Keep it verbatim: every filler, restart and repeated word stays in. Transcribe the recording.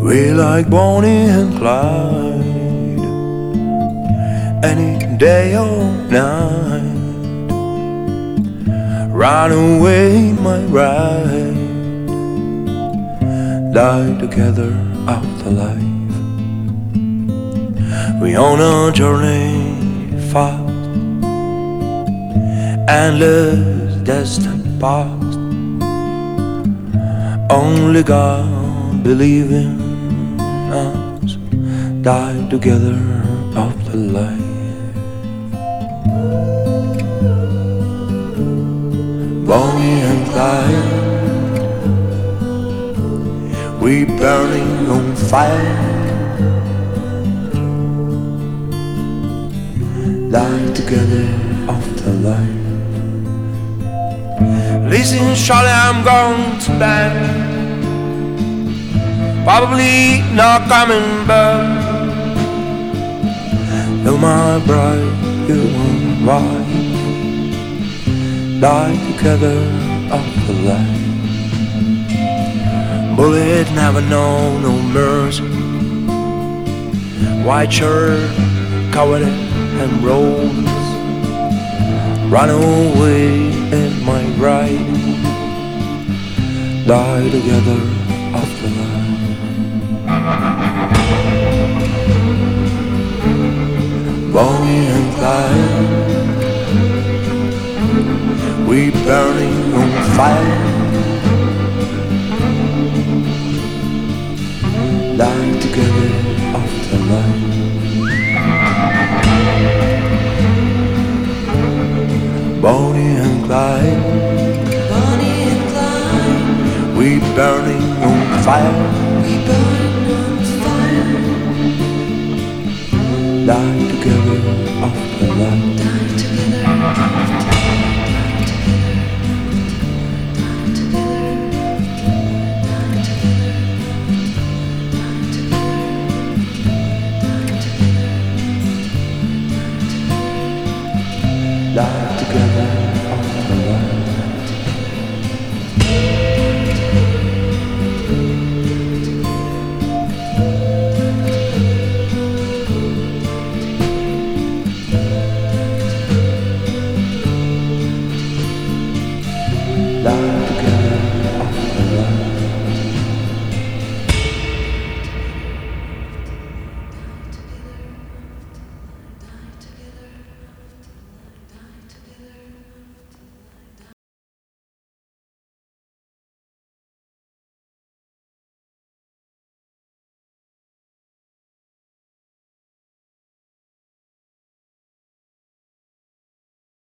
We like Bonnie and Clyde, any day or night. Run away, my ride, die together after life. We on a journey fast, endless distant past. Only God believe in us, die together after life. Bonnie and Clyde, we burning on fire, die together after life. Listen, Charlie, I'm going to bed, probably not coming back. Though my bride, you and I die together after life. Bullet never know no mercy, white shirt covered and rolls. Run away in my ride, die together after life. Bonnie and Clyde, we burning on fire, die together after life. Bonnie and Clyde, Bonnie and Clyde, we burning on fire, we burn on fire, die together after life. die together after Die together after life. Die